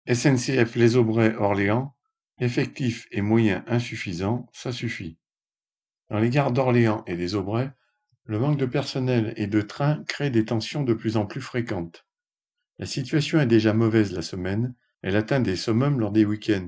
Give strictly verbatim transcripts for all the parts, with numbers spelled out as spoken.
S N C F Les Aubrais Orléans, effectifs et moyens insuffisants, ça suffit. Dans les gares d'Orléans et des Aubrais, le manque de personnel et de trains crée des tensions de plus en plus fréquentes. La situation est déjà mauvaise la semaine, elle atteint des summums lors des week-ends.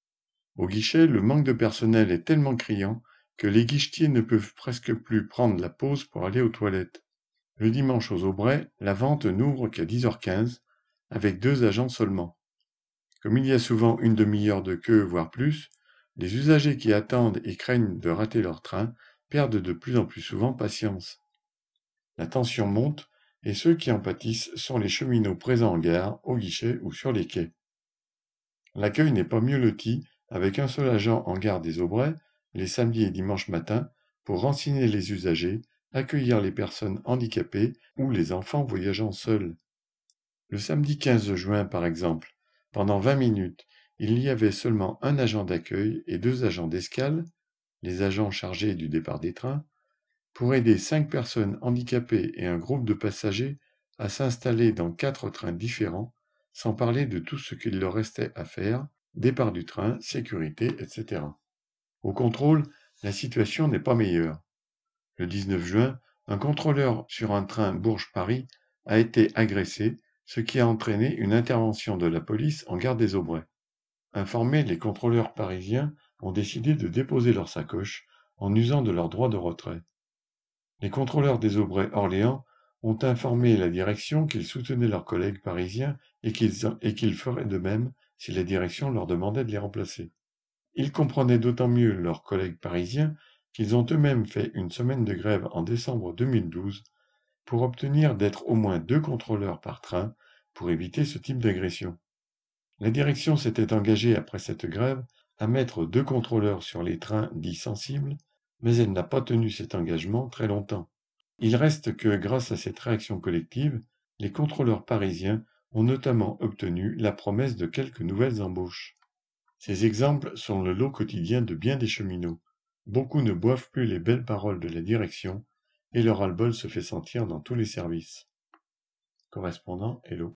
Au guichet, le manque de personnel est tellement criant que les guichetiers ne peuvent presque plus prendre la pause pour aller aux toilettes. Le dimanche aux Aubrais, la vente n'ouvre qu'à dix heures quinze, avec deux agents seulement. Comme il y a souvent une demi-heure de queue, voire plus, les usagers qui attendent et craignent de rater leur train perdent de plus en plus souvent patience. La tension monte et ceux qui en pâtissent sont les cheminots présents en gare, au guichet ou sur les quais. L'accueil n'est pas mieux loti, avec un seul agent en gare des Aubrais, les samedis et dimanches matins, pour renseigner les usagers, accueillir les personnes handicapées ou les enfants voyageant seuls. Le samedi quinze juin, par exemple, pendant vingt minutes, il y avait seulement un agent d'accueil et deux agents d'escale, les agents chargés du départ des trains, pour aider cinq personnes handicapées et un groupe de passagers à s'installer dans quatre trains différents, sans parler de tout ce qu'il leur restait à faire, départ du train, sécurité, et cetera. Au contrôle, la situation n'est pas meilleure. Le dix-neuf juin, un contrôleur sur un train Bourges-Paris a été agressé, ce qui a entraîné une intervention de la police en gare des Aubrais. Informés, les contrôleurs parisiens ont décidé de déposer leurs sacoches en usant de leur droit de retrait. Les contrôleurs des Aubrais Orléans ont informé la direction qu'ils soutenaient leurs collègues parisiens et qu'ils et qu'ils feraient de même si la direction leur demandait de les remplacer. Ils comprenaient d'autant mieux leurs collègues parisiens qu'ils ont eux-mêmes fait une semaine de grève en décembre deux mille douze pour obtenir d'être au moins deux contrôleurs par train pour éviter ce type d'agression. La direction s'était engagée après cette grève à mettre deux contrôleurs sur les trains dits sensibles, mais elle n'a pas tenu cet engagement très longtemps. Il reste que, grâce à cette réaction collective, les contrôleurs parisiens ont notamment obtenu la promesse de quelques nouvelles embauches. Ces exemples sont le lot quotidien de bien des cheminots. Beaucoup ne boivent plus les belles paroles de la direction et leur ras-le-bol se fait sentir dans tous les services. Correspondant Hello.